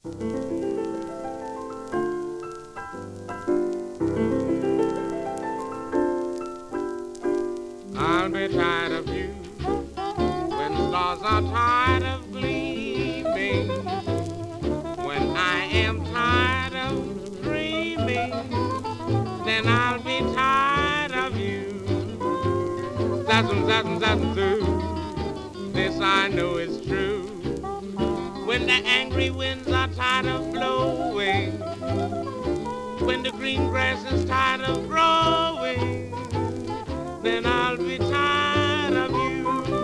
I'll be tired of you when stars are tired of gleaming, when I am tired of dreaming, then I'll be tired of you. Zazzum, zazzum, zazzum, zoo. This I know is true. When the angry winds are tired of blowing, when the green grass is tired of growing, then I'll be tired of you.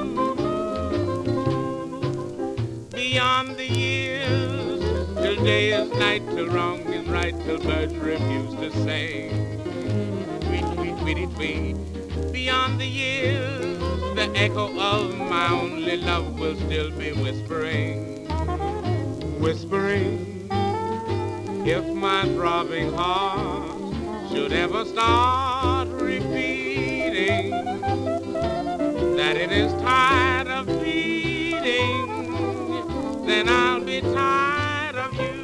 Beyond the years, till day is night, till wrong is right, till birds refuse to sing. Tweet, tweet, tweety, tweet. Beyond the years, the echo of my only love will still be whispering, whispering. If my throbbing heart should ever start repeating that it is tired of beating, then I'll be tired of you.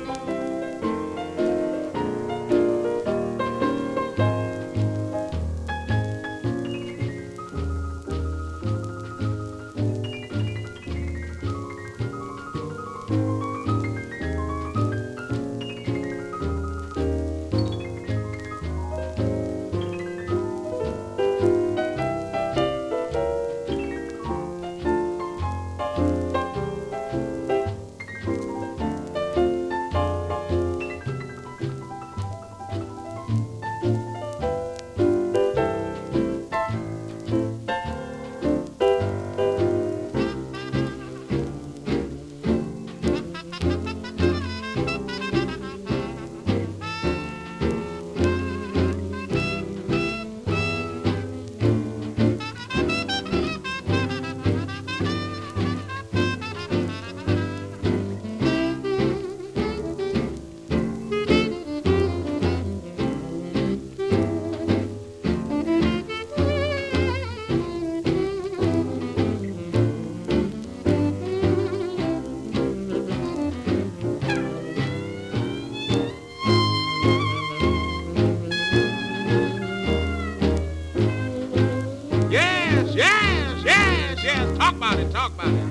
Yes, talk about it, talk about it.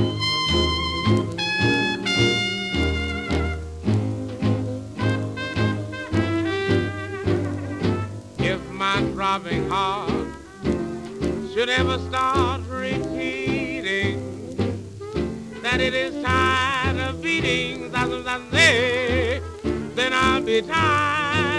If my throbbing heart should ever start repeating that it is tired of beating, then I'll be tired